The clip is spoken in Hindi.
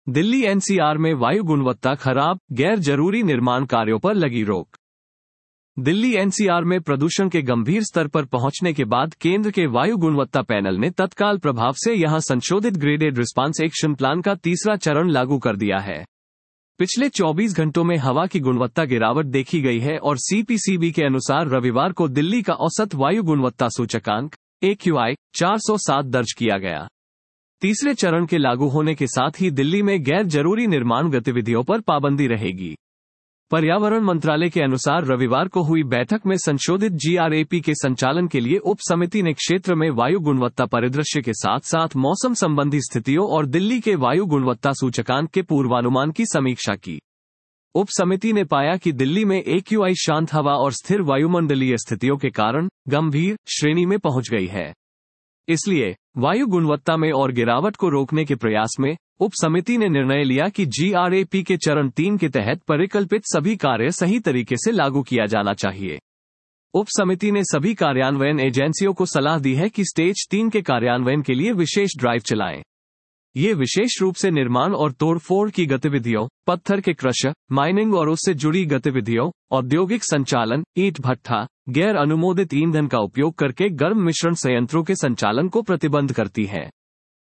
दिल्ली एनसीआर में वायु गुणवत्ता खराब, गैर जरूरी निर्माण कार्यों पर लगी रोक। दिल्ली एनसीआर में प्रदूषण के गंभीर स्तर पर पहुंचने के बाद केंद्र के वायु गुणवत्ता पैनल ने तत्काल प्रभाव से यहां संशोधित ग्रेडेड रिस्पांस एक्शन प्लान का तीसरा चरण लागू कर दिया है। पिछले 24 घंटों में हवा की गुणवत्ता गिरावट देखी गई है और सीपीसीबी के अनुसार रविवार को दिल्ली का औसत वायु गुणवत्ता सूचकांक AQI 407 दर्ज किया गया। तीसरे चरण के लागू होने के साथ ही दिल्ली में गैर जरूरी निर्माण गतिविधियों पर पाबंदी रहेगी। पर्यावरण मंत्रालय के अनुसार रविवार को हुई बैठक में संशोधित GRAP के संचालन के लिए उप समिति ने क्षेत्र में वायु गुणवत्ता परिदृश्य के साथ साथ मौसम संबंधी स्थितियों और दिल्ली के वायु गुणवत्ता सूचकांक के पूर्वानुमान की समीक्षा की। उप समिति ने पाया कि दिल्ली में AQI शांत हवा और स्थिर वायुमंडलीय स्थितियों के कारण गंभीर श्रेणी में पहुंच गई है। इसलिए वायु गुणवत्ता में और गिरावट को रोकने के प्रयास में उप समिति ने निर्णय लिया कि GRAP के चरण 3 के तहत परिकल्पित सभी कार्य सही तरीके से लागू किया जाना चाहिए। उप समिति ने सभी कार्यान्वयन एजेंसियों को सलाह दी है कि स्टेज 3 के कार्यान्वयन के लिए विशेष ड्राइव चलाएं। ये विशेष रूप से निर्माण और तोड़फोड़ की गतिविधियों, पत्थर के क्रशर, माइनिंग और उससे जुड़ी गतिविधियों, औद्योगिक संचालन, ईंट भट्ठा, गैर अनुमोदित ईंधन का उपयोग करके गर्म मिश्रण संयंत्रों के संचालन को प्रतिबंध करती है।